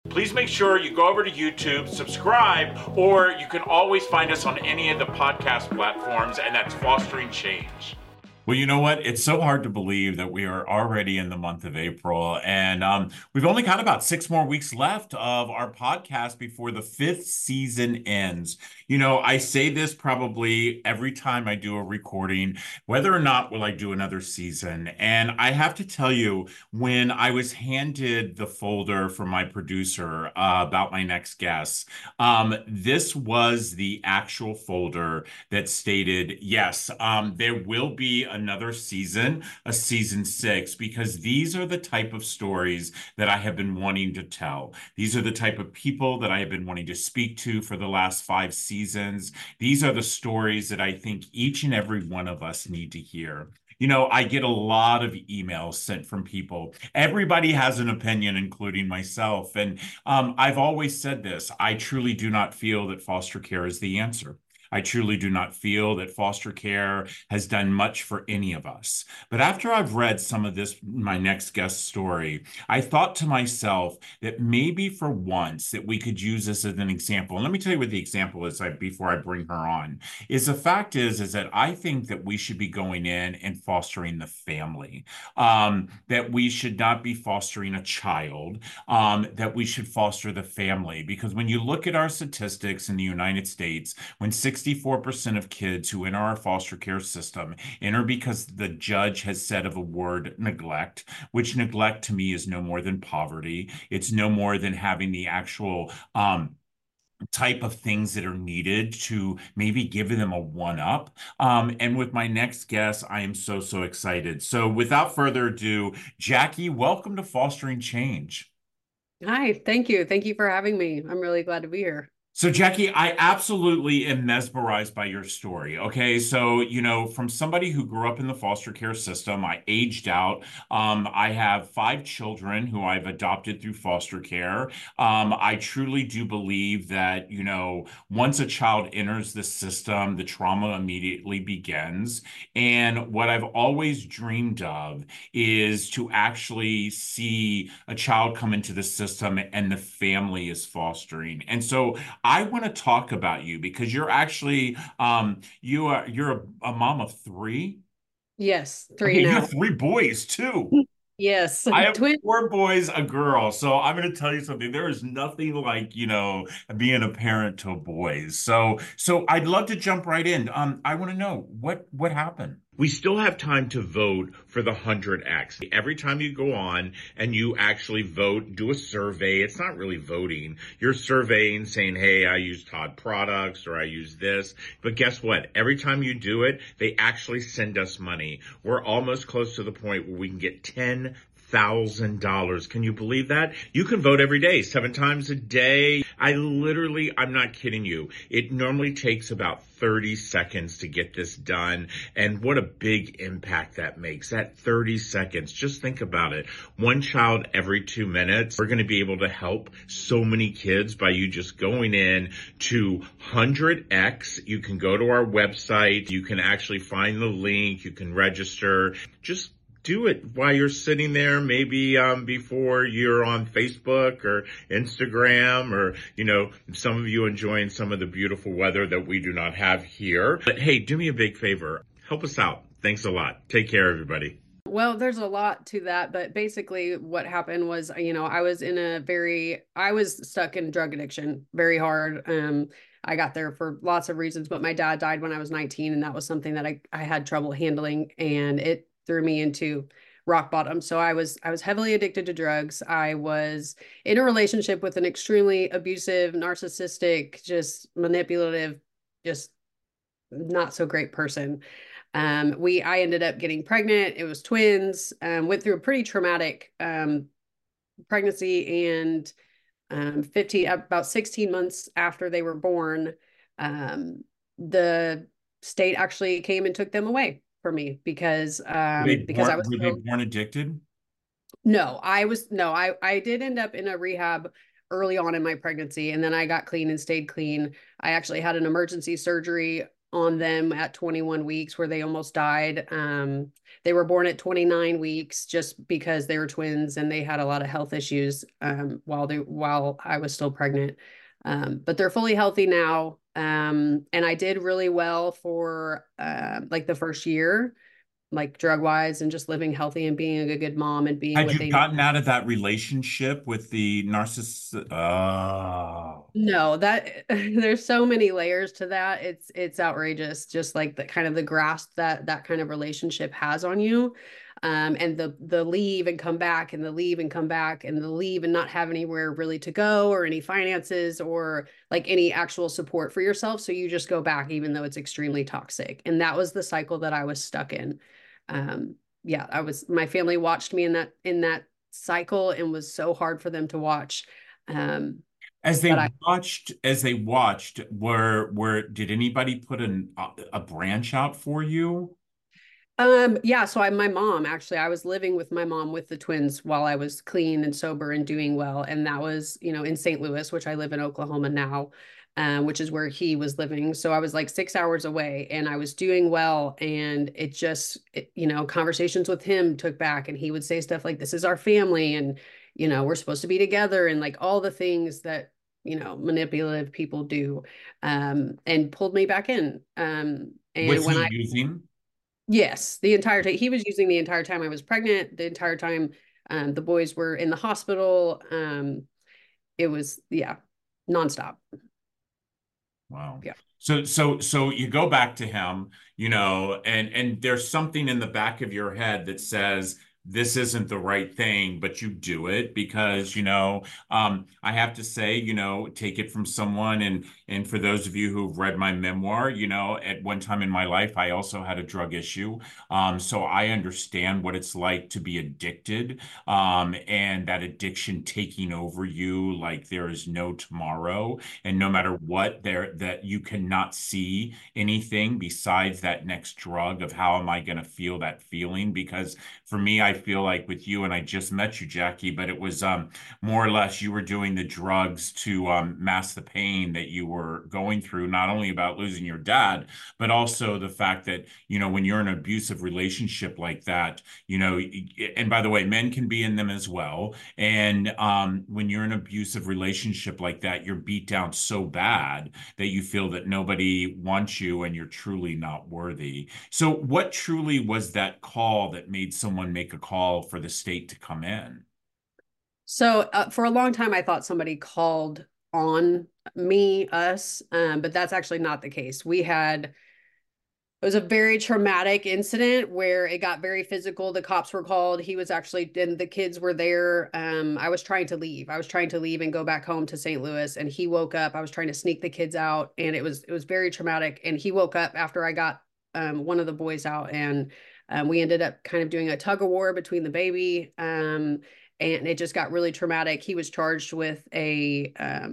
Please make sure you go over to YouTube, subscribe, or you can always find us on any of the podcast platforms, and that's Fostering Change. Well, you know what? It's so hard to believe that we are already in the month of April, and we've only got about 6 more weeks left of our podcast before the fifth season ends. You know, I say this probably every time I do a recording, whether or not will I do another season. And I have to tell you, when I was handed the folder from my producer about my next guest, this was the actual folder that stated, yes, there will be another season, a season six, because these are the type of stories that I have been wanting to tell. These are the type of people that I have been wanting to speak to for the last 5 seasons. These are the stories that I think each and every one of us need to hear. You know, I get a lot of emails sent from people. Everybody has an opinion, including myself. And I've always said this. I truly do not feel that foster care is the answer. I truly do not feel that foster care has done much for any of us. But after I've read some of this, my next guest story, I thought to myself that maybe for once that we could use this as an example. And let me tell you what the example is before I bring her on. Is the fact is that I think that we should be going in and fostering the family. That we should not be fostering a child. That we should foster the family. Because when you look at our statistics in the United States, when 64% of kids who enter our foster care system enter because the judge has said of a word neglect, which neglect to me is no more than poverty. It's no more than having the actual type of things that are needed to maybe give them a one up. And with my next guest, I am so, so excited. So without further ado, Jackie, welcome to Fostering Change. Hi, thank you. Thank you for having me. I'm really glad to be here. So, Jackie, I absolutely am mesmerized by your story. Okay. So, you know, from somebody who grew up in the foster care system, I aged out. I have 5 children who I've adopted through foster care. I truly do believe that, you know, once a child enters the system, the trauma immediately begins. And what I've always dreamed of is to actually see a child come into the system and the family is fostering. And so, I want to talk about you because you're actually you're a mom of 3. Yes, three Okay, you now. have 3 boys too. Yes, I have twin. 4 boys, a girl. So I'm going to tell you something. There is nothing like, you know, being a parent to boys. So I'd love to jump right in. I want to know what happened. We still have time to vote for the 100X. Every time you go on and you actually vote, do a survey. It's not really voting. You're surveying saying, hey, I use Todd products or I use this. But guess what? Every time you do it, they actually send us money. We're almost close to the point where we can get $10,000. Can you believe that? You can vote every day, 7 times a day. I'm not kidding you. It normally takes about 30 seconds to get this done. And what a big impact that makes. That 30 seconds. Just think about it. One child every 2 minutes. We're going to be able to help so many kids by you just going in to 100X. You can go to our website. You can actually find the link. You can register. Just do it while you're sitting there, maybe before you're on Facebook or Instagram, or, you know, some of you enjoying some of the beautiful weather that we do not have here. But hey, do me a big favor. Help us out. Thanks a lot. Take care, everybody. Well, there's a lot to that, but basically what happened was, I was stuck in drug addiction very hard. I got there for lots of reasons, but my dad died when I was 19, and that was something that I had trouble handling, and it threw me into rock bottom. So I was heavily addicted to drugs. I was in a relationship with an extremely abusive, narcissistic, just manipulative, just not so great person. I ended up getting pregnant. It was twins. Went through a pretty traumatic pregnancy, and 15 about 16 months after they were born, the state actually came and took them away from me because I was Were they so. born addicted? No, I did end up in a rehab early on in my pregnancy, and then I got clean and stayed clean. I actually had an emergency surgery on them at 21 weeks where they almost died. They were born at 29 weeks just because they were twins and they had a lot of health issues while I was still pregnant. But they're fully healthy now. And I did really well for like the first year, like drug wise, and just living healthy and being a good mom and being Had what you they gotten needed. out of that relationship with the narcissist? Oh, No, that there's so many layers to that. It's outrageous, just like the kind of the grasp that that kind of relationship has on you. And the leave and come back and the leave and come back and the leave and not have anywhere really to go or any finances or like any actual support for yourself. So you just go back even though it's extremely toxic. And that was the cycle that I was stuck in. Yeah, my family watched me in that cycle and was so hard for them to watch. Um, but I as they watched, did anybody put a branch out for you? Yeah, so my mom actually, I was living with my mom with the twins while I was clean and sober and doing well. And that was, in St. Louis, which I live in Oklahoma now, which is where he was living. So I was like 6 hours away and I was doing well. And conversations with him took back and he would say stuff like, this is our family and, we're supposed to be together and like all the things that, manipulative people do, and pulled me back in. And Was when he I using? Yes, the entire time. He was using the entire time I was pregnant, the entire time the boys were in the hospital. It was, yeah, nonstop. Wow. Yeah. So you go back to him, and there's something in the back of your head that says this isn't the right thing, but you do it because, I have to say, take it from someone, and for those of you who've read my memoir, at one time in my life, I also had a drug issue. So I understand what it's like to be addicted, and that addiction taking over you like there is no tomorrow. And no matter what, there that you cannot see anything besides that next drug of how am I going to feel that feeling. Because for me, I feel like with you, and I just met you, Jackie, but it was more or less you were doing the drugs to mask the pain that you were going through, not only about losing your dad, but also the fact that, when you're in an abusive relationship like that, and by the way, men can be in them as well. And when you're in an abusive relationship like that, you're beat down so bad that you feel that nobody wants you and you're truly not worthy. So, what truly was that call that made someone make a call for the state to come in? So for a long time, I thought somebody called on us, but that's actually not the case. It was a very traumatic incident where it got very physical. The cops were called. He was actually, and the kids were there. I was trying to leave. I was trying to leave and go back home to St. Louis, and he woke up. I was trying to sneak the kids out, and it was very traumatic. And he woke up after I got one of the boys out, and we ended up kind of doing a tug of war between the baby, and it just got really traumatic. He was charged with a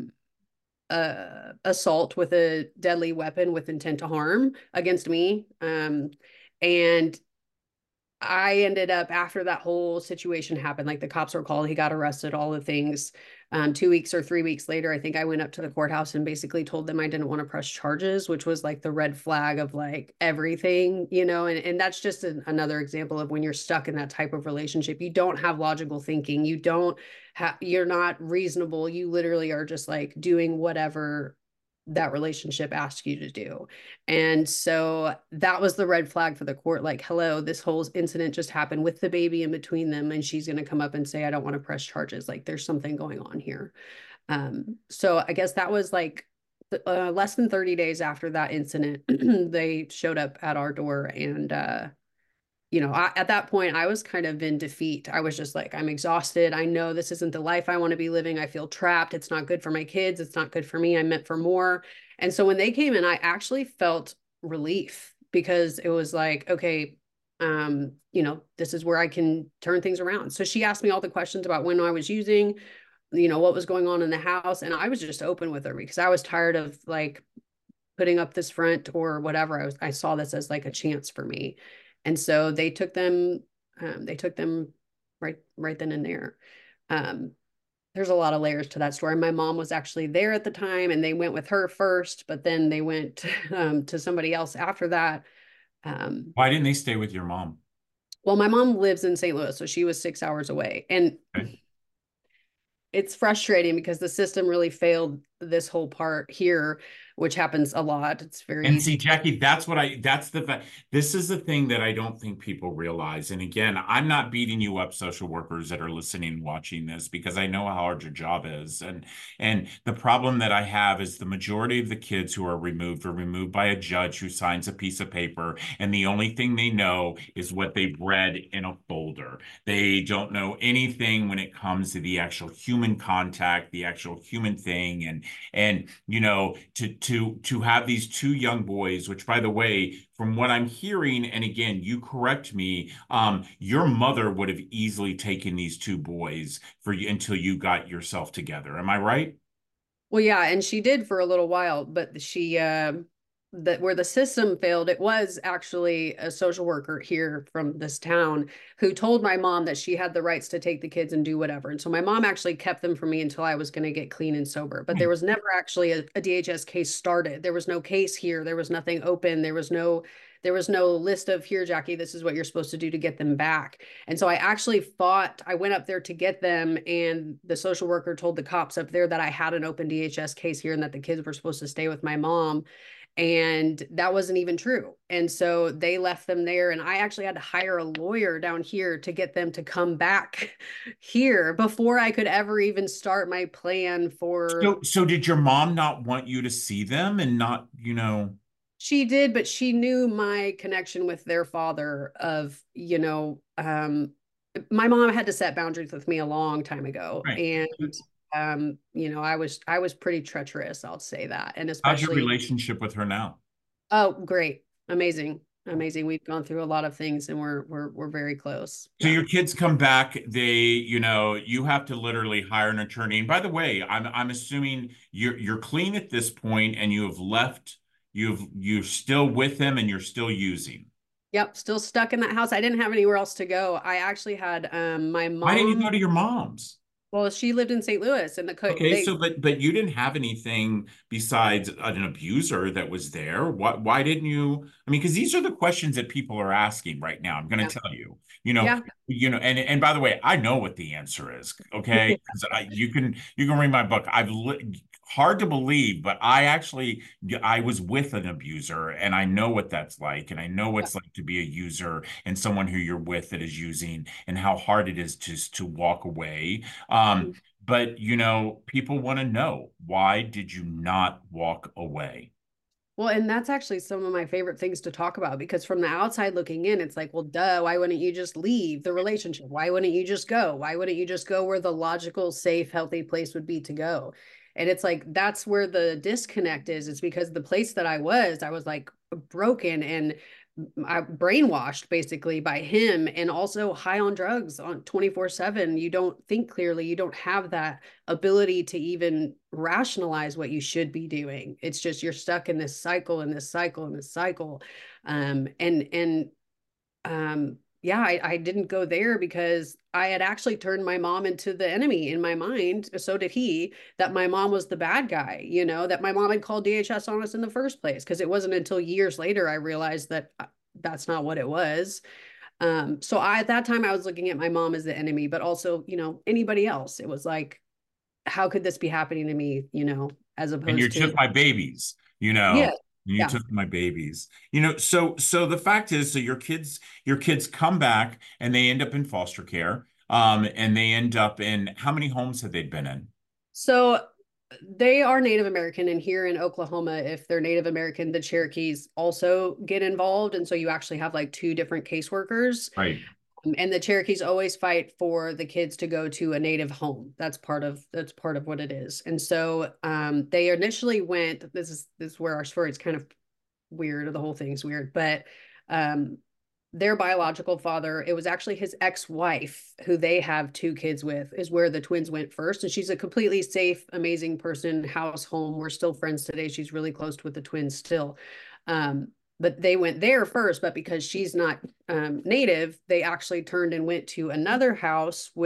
assault with a deadly weapon with intent to harm against me. And I ended up, after that whole situation happened, like the cops were called, he got arrested, all the things. 2 weeks or 3 weeks later, I think I went up to the courthouse and basically told them I didn't want to press charges, which was like the red flag of like everything, and that's just another example of when you're stuck in that type of relationship. You don't have logical thinking. You're not reasonable. You literally are just like doing whatever that relationship asks you to do. And so that was the red flag for the court. Like, hello, this whole incident just happened with the baby in between them. And she's going to come up and say, I don't want to press charges. Like, there's something going on here. So I guess that was like less than 30 days after that incident, they showed up at our door. And, at that point, I was kind of in defeat. I was just like, I'm exhausted. I know this isn't the life I want to be living. I feel trapped. It's not good for my kids. It's not good for me. I'm meant for more. And so when they came in, I actually felt relief because it was like, okay, this is where I can turn things around. So she asked me all the questions about when I was using, what was going on in the house. And I was just open with her because I was tired of like putting up this front or whatever. I saw this as like a chance for me. And so they took them right then and there. Um, there's a lot of layers to that story. My mom was actually there at the time and they went with her first, but then they went to somebody else after that. Um, Why didn't they stay with your mom? well, my mom lives in St. Louis, so she was 6 hours away. And Okay. it's frustrating because the system really failed this whole part here, which happens a lot. It's very And easy see, to. Jackie, that's the fact. This is the thing that I don't think people realize. And again, I'm not beating you up, social workers that are listening and watching this, because I know how hard your job is. And the problem that I have is the majority of the kids who are removed by a judge who signs a piece of paper, and the only thing they know is what they've read in a folder. They don't know anything when it comes to the actual human contact, the actual human thing, and to have these two young boys, which by the way, from what I'm hearing, and again, you correct me, your mother would have easily taken these two boys for you until you got yourself together. Am I right? Well, yeah, and she did for a little while, but she that where the system failed, it was actually a social worker here from this town who told my mom that she had the rights to take the kids and do whatever. And so my mom actually kept them for me until I was going to get clean and sober. But there Right. was never actually a DHS case started. There was no case here. There was nothing open. There was no list of here, Jackie, this is what you're supposed to do to get them back. And so I actually fought. I went up there to get them, and the social worker told the cops up there that I had an open DHS case here and that the kids were supposed to stay with my mom. And that wasn't even true. And so they left them there. And I actually had to hire a lawyer down here to get them to come back here before I could ever even start my plan for. So did your mom not want you to see them and not? She did, but she knew my connection with their father of, my mom had to set boundaries with me a long time ago. Right. And I was pretty treacherous, I'll say that. And How's your especially, relationship with her now? oh, great. Amazing. Amazing. We've gone through a lot of things and we're very close. So Yeah. your kids come back, you have to literally hire an attorney. And by the way, I'm assuming you're clean at this point and you have left, you're still with him and you're still using. Yep. Still stuck in that house. I didn't have anywhere else to go. I actually had my Why didn't you mom. go to your mom's? Well, she lived in St. Louis and Okay, so but you didn't have anything besides an abuser that was there. Why didn't you? I mean, because these are the questions that people are asking right now. I'm going yeah. to tell you. You know, Yeah. and by the way, I know what the answer is. Okay, 'cause you can read my book. Hard to believe, but I was with an abuser, and I know what that's like, and I know what Yeah. it's like to be a user and someone who you're with that is using, and how hard it is to walk away. But people want to know, why did you not walk away? Well, and that's actually some of my favorite things to talk about because from the outside looking in, it's like, well, duh, why wouldn't you just leave the relationship? Why wouldn't you just go? Why wouldn't you just go where the logical, safe, healthy place would be to go? And it's like, that's where the disconnect is. It's because the place that I was like broken and I brainwashed basically by him and also high on drugs on 24/7. You don't think clearly. You don't have that ability to even rationalize what you should be doing. It's just you're stuck in this cycle and this cycle and this cycle. Yeah, I didn't go there because I had actually turned my mom into the enemy in my mind. So did he, that my mom was the bad guy, that my mom had called DHS on us in the first place. Because it wasn't until years later I realized that that's not what it was. At that time I was looking at my mom as the enemy, but also, anybody else. It was like, how could this be happening to me, as And you opposed to, took my babies, yeah, you yeah. took my babies. So the fact is, so your kids come back and they end up in foster care. And they end up in, how many homes have they been in? So they are Native American, and here in Oklahoma, if they're Native American, the Cherokees also get involved, and so you actually have like two different caseworkers. Right. And the Cherokees always fight for the kids to go to a native home. That's part of what it is. And so they initially went. This is where our story is kind of weird. The whole thing's weird, but um, their biological father, it was actually his ex-wife who they have two kids with, is where the twins went first. And she's a completely safe, amazing person, house, home. We're still friends today. She's really close with the twins still. Um, but they went there first, but because she's not native, they actually turned and went to another house, which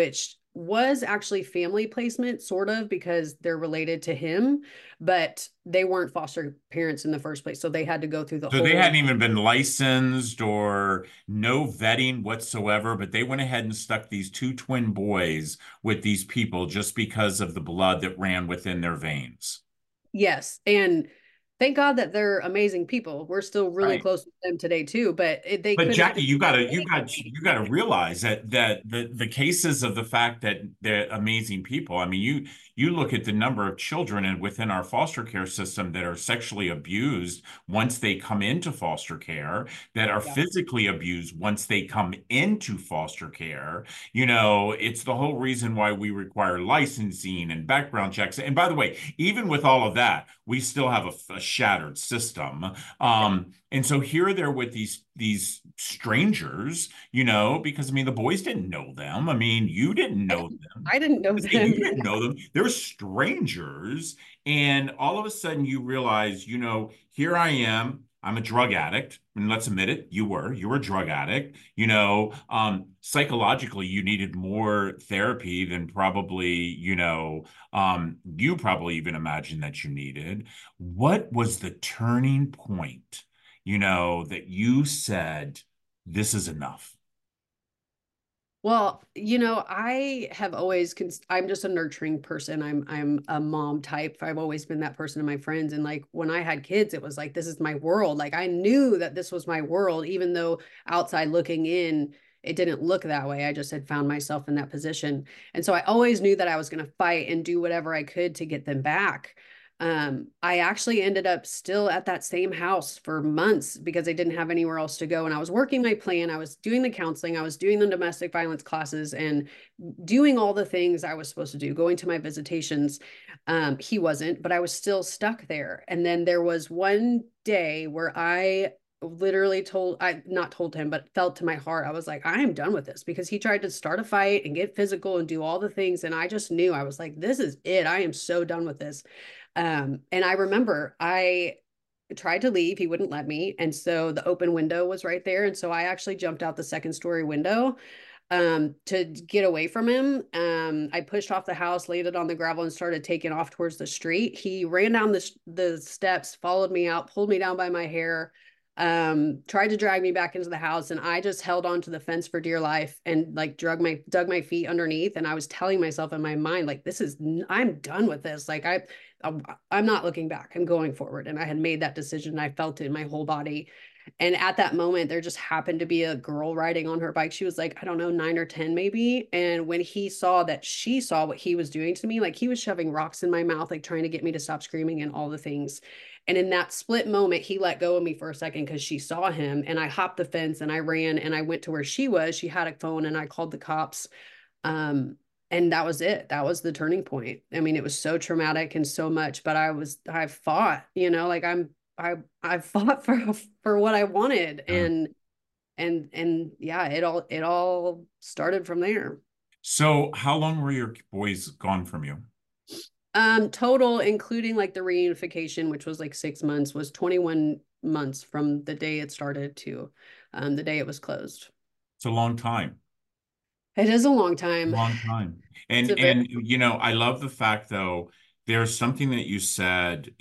was actually family placement, sort of, because they're related to him, but they weren't foster parents in the first place. So they had to go through the So they whole. hadn't even been licensed or no vetting whatsoever, but they went ahead and stuck these two twin boys with these people just because of the blood that ran within their veins. Yes. And thank God that they're amazing people. We're still really Right. close with them today too, but they But could have Jackie, been anybody. you gotta realize that the cases of the fact that they're amazing people. I mean, you look at the number of children and within our foster care system that are sexually abused once they come into foster care, that are Yeah. physically abused once they come into foster care. You know, it's the whole reason why we require licensing and background checks. And by the way, even with all of that, we still have a shattered system. Yeah. And so here they're with these strangers, you know, because I mean the boys didn't know them. I mean, you didn't I know didn't, them. I didn't know You them. didn't know them. They're strangers. And all of a sudden you realize, you know, here I am. I'm a drug addict. And let's admit it, you were a drug addict. You know, psychologically, you needed more therapy than probably, you probably even imagined that you needed. What was the turning point, that you said, this is enough? Well, I have always I'm just a nurturing person. I'm a mom type. I've always been that person to my friends. And like when I had kids, it was like this is my world. Like I knew that this was my world, even though outside looking in, it didn't look that way. I just had found myself in that position. And so I always knew that I was going to fight and do whatever I could to get them back. I actually ended up still at that same house for months because I didn't have anywhere else to go. And I was working my plan. I was doing the counseling. I was doing the domestic violence classes and doing all the things I was supposed to do, going to my visitations. He wasn't, but I was still stuck there. And then there was one day where I literally I not told him, but felt to my heart, I was like, I am done with this because he tried to start a fight and get physical and do all the things. And I just knew I was like, this is it. I am so done with this. And I remember I tried to leave. He wouldn't let me. And so the open window was right there. And so I actually jumped out the second story window to get away from him. I pushed off the house, laid it on the gravel, and started taking off towards the street. He ran down the steps, followed me out, pulled me down by my hair, tried to drag me back into the house, and I just held on to the fence for dear life and like dug my feet underneath. And I was telling myself in my mind, like, I'm done with this. Like I'm not looking back. I'm going forward. And I had made that decision. And I felt it in my whole body. And at that moment, there just happened to be a girl riding on her bike. She was like, I don't know, 9 or 10 maybe. And when he saw that she saw what he was doing to me, like he was shoving rocks in my mouth, like trying to get me to stop screaming and all the things. And in that split moment, he let go of me for a second because she saw him. And I hopped the fence and I ran and I went to where she was. She had a phone and I called the cops. Um, and that was it. That was the turning point. I mean, it was so traumatic and so much, but I fought, like I fought for what I wanted. Uh, And yeah, it all started from there. so how long were your boys gone from you? Total, including like the reunification, which was like 6 months, was 21 months from the day it started to the day it was closed. It's a long time. It is a long time. Long time. It's a very. And I love the fact though, there's something that you said,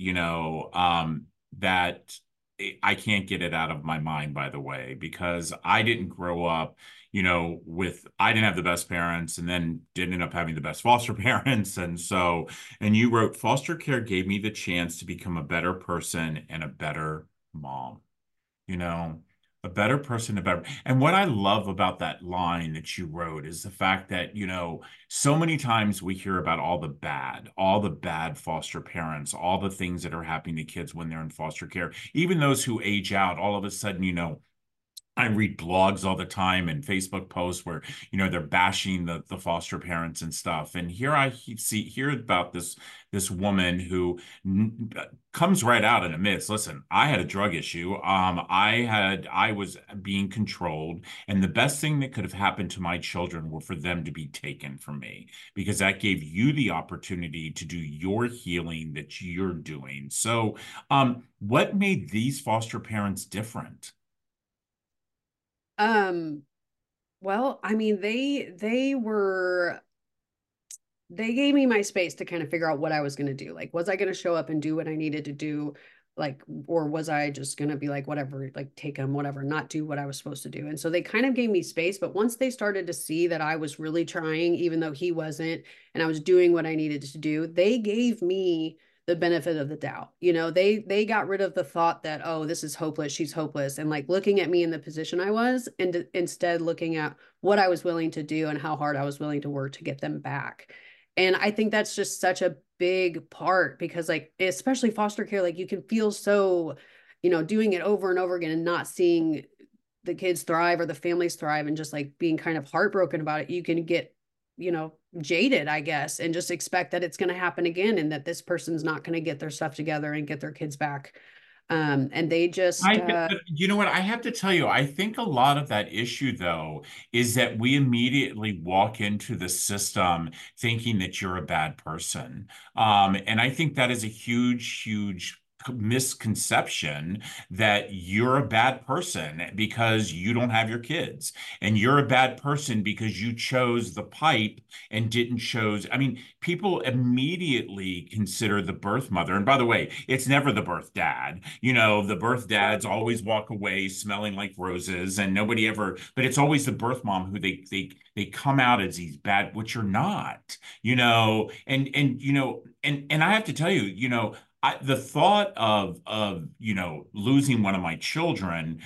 that I can't get it out of my mind, by the way, because I didn't grow up, I didn't have the best parents and then didn't end up having the best foster parents. And you wrote, foster care gave me the chance to become a better person and a better mom you know, a better person, a better. And what I love about that line that you wrote is the fact that, so many times we hear about all the bad foster parents, all the things that are happening to kids when they're in foster care, even those who age out, all of a sudden, I read blogs all the time and Facebook posts where, they're bashing the foster parents and stuff. And here hear about this woman who comes right out and admits, listen, I had a drug issue. I was being controlled, and the best thing that could have happened to my children were for them to be taken from me because that gave you the opportunity to do your healing that you're doing. So, what made these foster parents different? Um, well, I mean, they were. they gave me my space to kind of figure out what I was going to do. Like, was I going to show up and do what I needed to do? Like, or was I just going to be like, whatever, like take them, whatever, not do what I was supposed to do? And so they kind of gave me space. But once they started to see that I was really trying, even though he wasn't, and I was doing what I needed to do, they gave me the benefit of the doubt. You know, they got rid of the thought that, oh, this is hopeless, she's hopeless, and like looking at me in the position I was, and instead looking at what I was willing to do and how hard I was willing to work to get them back. And I think that's just such a big part because, like, especially foster care, like you can feel so, doing it over and over again and not seeing the kids thrive or the families thrive and just like being kind of heartbroken about it. You can get, jaded, I guess, and just expect that it's going to happen again and that this person's not going to get their stuff together and get their kids back. And they just, But you know what? I have to tell you, I think a lot of that issue, though, is that we immediately walk into the system thinking that you're a bad person. And I think that is a huge, huge misconception that you're a bad person because you don't have your kids, and you're a bad person because you chose the pipe and didn't chose. I mean, people immediately consider the birth mother. And by the way, it's never the birth dad. You know, the birth dads always walk away smelling like roses, and nobody ever, but it's always the birth mom who they come out as these bad, which you're not, and I have to tell you, the thought of losing one of my children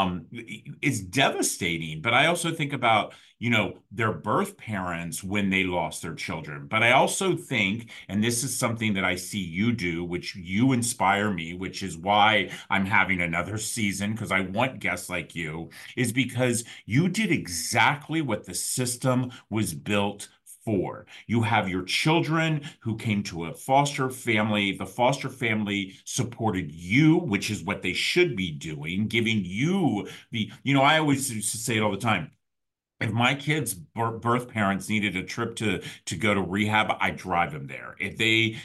is devastating. But I also think about their birth parents when they lost their children. But I also think, and this is something that I see you do, which you inspire me, which is why I'm having another season because I want guests like you, is because you did exactly what the system was built for. You have your children who came to a foster family. The foster family supported you, which is what they should be doing, giving you I always used to say it all the time. If my kids' birth parents needed a trip to go to rehab, I drive them there. If they,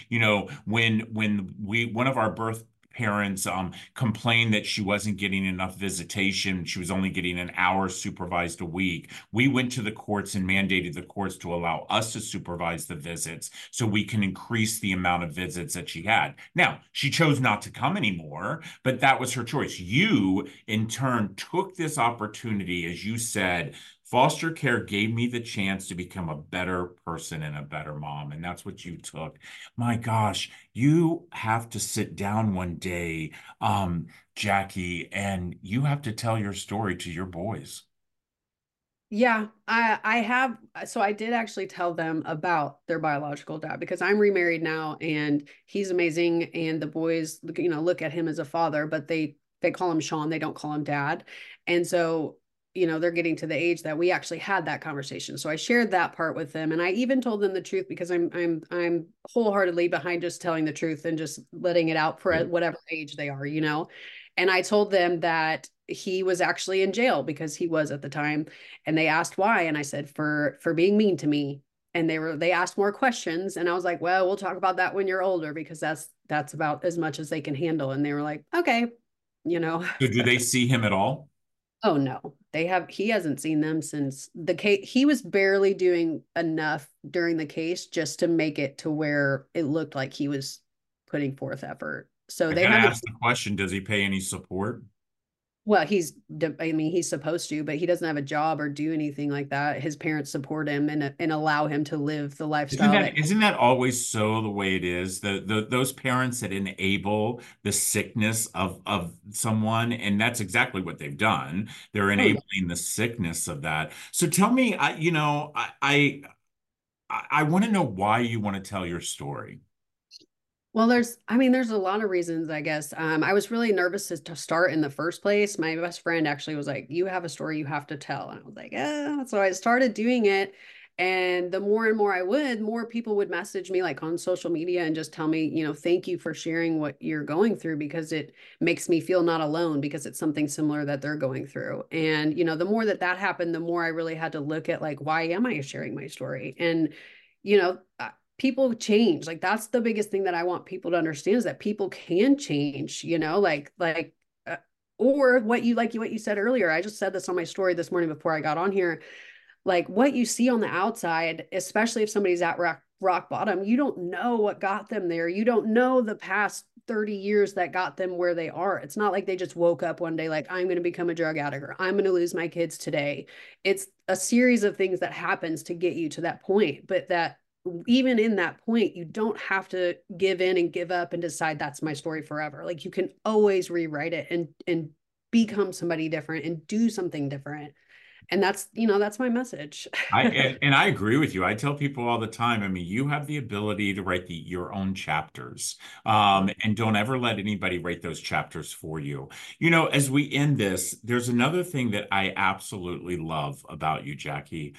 when one of our birth parents complained that she wasn't getting enough visitation, she was only getting an hour supervised a week. We went to the courts and mandated the courts to allow us to supervise the visits so we can increase the amount of visits that she had. Now, she chose not to come anymore, but that was her choice. You, in turn, took this opportunity, as you said. Foster care gave me the chance to become a better person and a better mom, and that's what you took. My gosh, you have to sit down one day, Jackie, and you have to tell your story to your boys. yeah, I have. So I did actually tell them about their biological dad because I'm remarried now and he's amazing. And the boys, look at him as a father, but they call him Sean. They don't call him dad. And so, they're getting to the age that we actually had that conversation. So I shared that part with them, and I even told them the truth because I'm wholeheartedly behind just telling the truth and just letting it out for whatever age they are. And I told them that he was actually in jail because he was at the time, and they asked why, and I said for being mean to me. And they asked more questions, and I was like, well, we'll talk about that when you're older because that's about as much as they can handle. And they were like, okay, So do they see him at all? Oh no, he hasn't seen them since the case. He was barely doing enough during the case just to make it to where it looked like he was putting forth effort. So I they gotta haven't. ask the question, does he pay any support? Well, he's supposed to, but he doesn't have a job or do anything like that. His parents support him and allow him to live the Isn't lifestyle that. that isn't that always so the way it is? Those parents that enable the sickness of someone, and that's exactly what they've done. They're Oh yeah. enabling the sickness of that. So tell me, I want to know why you want to tell your story. Well, there's a lot of reasons, I guess. I was really nervous to start in the first place. My best friend actually was like, "You have a story you have to tell." And I was like, "Yeah." So I started doing it. And the more and more I would, more people would message me like on social media and just tell me, thank you for sharing what you're going through because it makes me feel not alone because it's something similar that they're going through. And, the more that happened, the more I really had to look at like, why am I sharing my story? And, you know, people change. Like that's the biggest thing that I want people to understand is that people can change, or what you said earlier. I just said this on my story this morning before I got on here. Like what you see on the outside, especially if somebody's at rock bottom. You don't know what got them there. You don't know the past 30 years that got them where they are. It's not like they just woke up one day like, I'm going to become a drug addict or I'm going to lose my kids today. It's a series of things that happens to get you to that point, but that even in that point, you don't have to give in and give up and decide that's my story forever. Like you can always rewrite it and become somebody different and do something different. And that's, that's my message. And I agree with you. I tell people all the time, I mean, you have the ability to write your own chapters. And don't ever let anybody write those chapters for you. As we end this, there's another thing that I absolutely love about you, Jackie.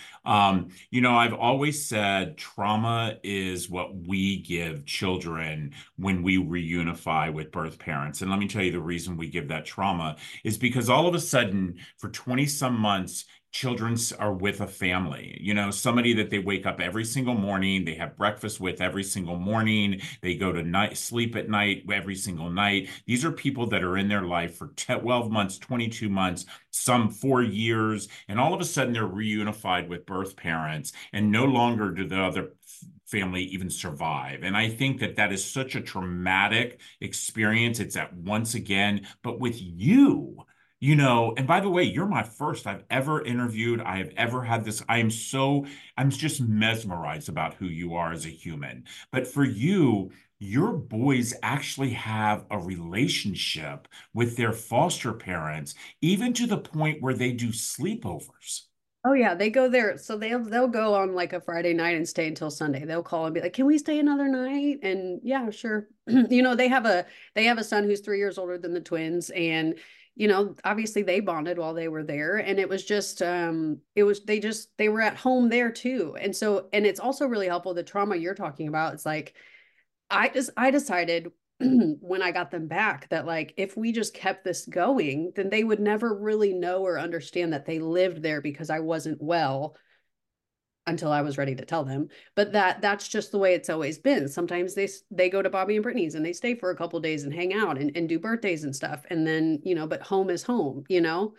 I've always said trauma is what we give children when we reunify with birth parents. And let me tell you the reason we give that trauma is because all of a sudden, for 20 some months, children are with a family, somebody that they wake up every single morning, they have breakfast with every single morning, they go to night sleep at night every single night. These are people that are in their life for 12 months, 22 months, some 4 years, and all of a sudden they're reunified with birth parents, and no longer do the other family even survive. And I think that that is such a traumatic experience. It's at once again, but with you. And by the way, you're my first I've ever interviewed. I have ever had this. I'm just mesmerized about who you are as a human. But for you, your boys actually have a relationship with their foster parents, even to the point where they do sleepovers. Oh yeah, they go there. So they'll go on like a Friday night and stay until Sunday. They'll call and be like, "Can we stay another night?" And yeah, sure. They have a son who's 3 years older than the twins, and obviously they bonded while they were there, and it was just they were at home there too. And it's also really helpful the trauma you're talking about. It's like I decided when I got them back that like if we just kept this going, then they would never really know or understand that they lived there because I wasn't well until I was ready to tell them. But that's just the way it's always been. Sometimes they go to Bobby and Brittany's and they stay for a couple of days and hang out and do birthdays and stuff. And then, but home is home.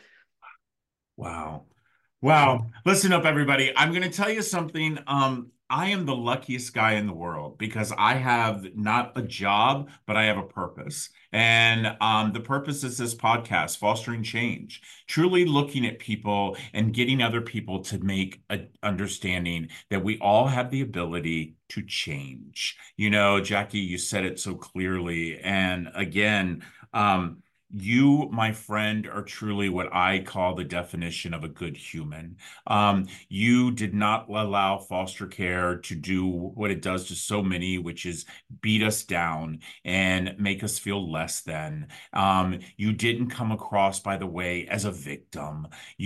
Wow. Wow. Listen up, everybody. I'm going to tell you something. I am the luckiest guy in the world because I have not a job, but I have a purpose. And the purpose is this podcast, Fostering Change, truly looking at people and getting other people to make an understanding that we all have the ability to change. Jackie, you said it so clearly. And again, you, my friend, are truly what I call the definition of a good human. You did not allow foster care to do what it does to so many, which is beat us down and make us feel less than. You didn't come across, by the way, as a victim.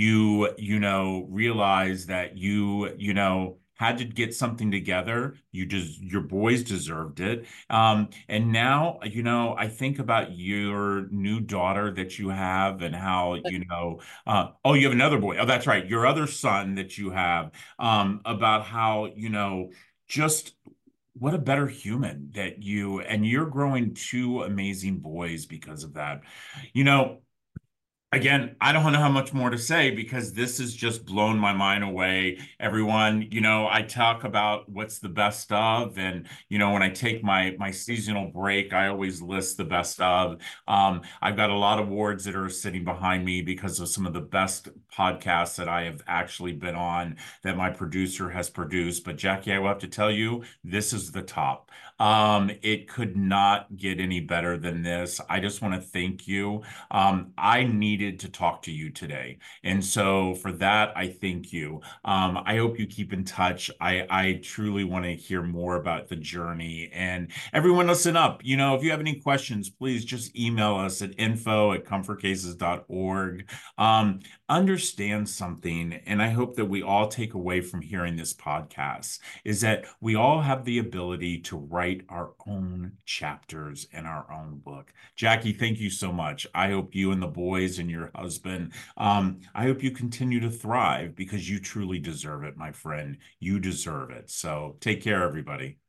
You realize that had to get something together. Your boys deserved it. And now, I think about your new daughter that you have and how, oh, you have another boy. Oh, that's right. Your other son that you have, about how, just what a better human and you're growing two amazing boys because of that. You know, Again, I don't know how much more to say because this has just blown my mind away. Everyone, I talk about what's the best of, and when I take my seasonal break, I always list the best of. I've got a lot of awards that are sitting behind me because of some of the best podcasts that I have actually been on that my producer has produced. But Jackie, I will have to tell you, this is the top. It could not get any better than this. I just want to thank you. I needed to talk to you today. And so for that, I thank you. I hope you keep in touch. I truly want to hear more about the journey. And everyone listen up. If you have any questions, please just email us at info@comfortcases.org. Understand something, and I hope that we all take away from hearing this podcast, is that we all have the ability to write our own chapters in our own book. Jackie, thank you so much. I hope you and the boys and your husband, I hope you continue to thrive because you truly deserve it, my friend. You deserve it. So take care, everybody.